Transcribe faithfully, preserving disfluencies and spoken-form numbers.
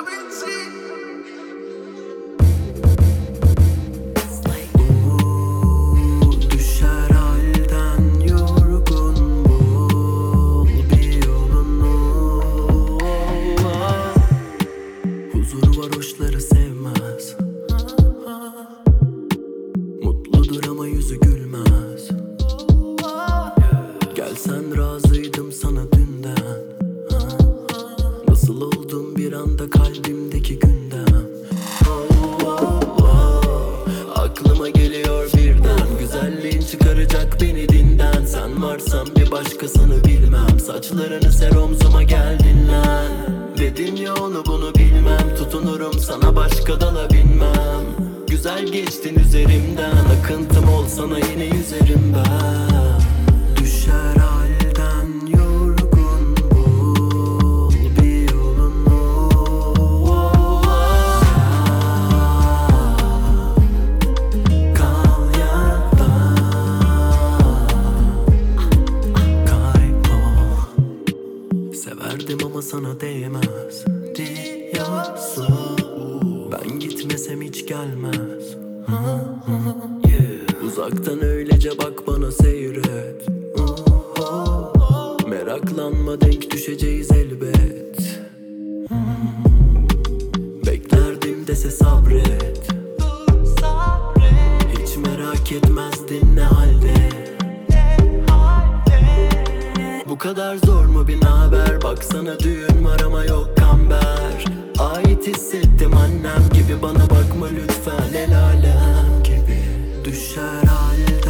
Düşer halden yorgun bul bir yolunu. Huzuru varoşları sevmez, mutludur ama yüzü gülmez. Gelsen razıydım sana dünden, nasıl oldum bir anda kalbimdeki gündem. Oh, oh, oh. Aklıma geliyor birden, güzelliğin çıkaracak beni dinden. Sen varsan bir başkasını bilmem, saçlarını ser omzuma gel dinlen. Dedin ya onu bunu bilmem, tutunurum sana başka dala binmem. Güzel geçtin üzerimden, akıntım olsana yine yüzerim ben. Düşer halden yorgun bul bir yolunu. Kal ya da kaybol. Severdim ama sana değmez diyorsun. Ben gitmesem hiç gelmez. Uzaktan öylece bak bana seyret. Meraklanma, denk düşeceğiz elbet. Beklerdim dese sabret. Hiç merak etmezdin ne halde. Bu kadar zor mu bir naber? Baksana düğün var ama yok kamber. Ait hissettim annem gibi, bana bakma lütfen el alem gibi. Düşer halde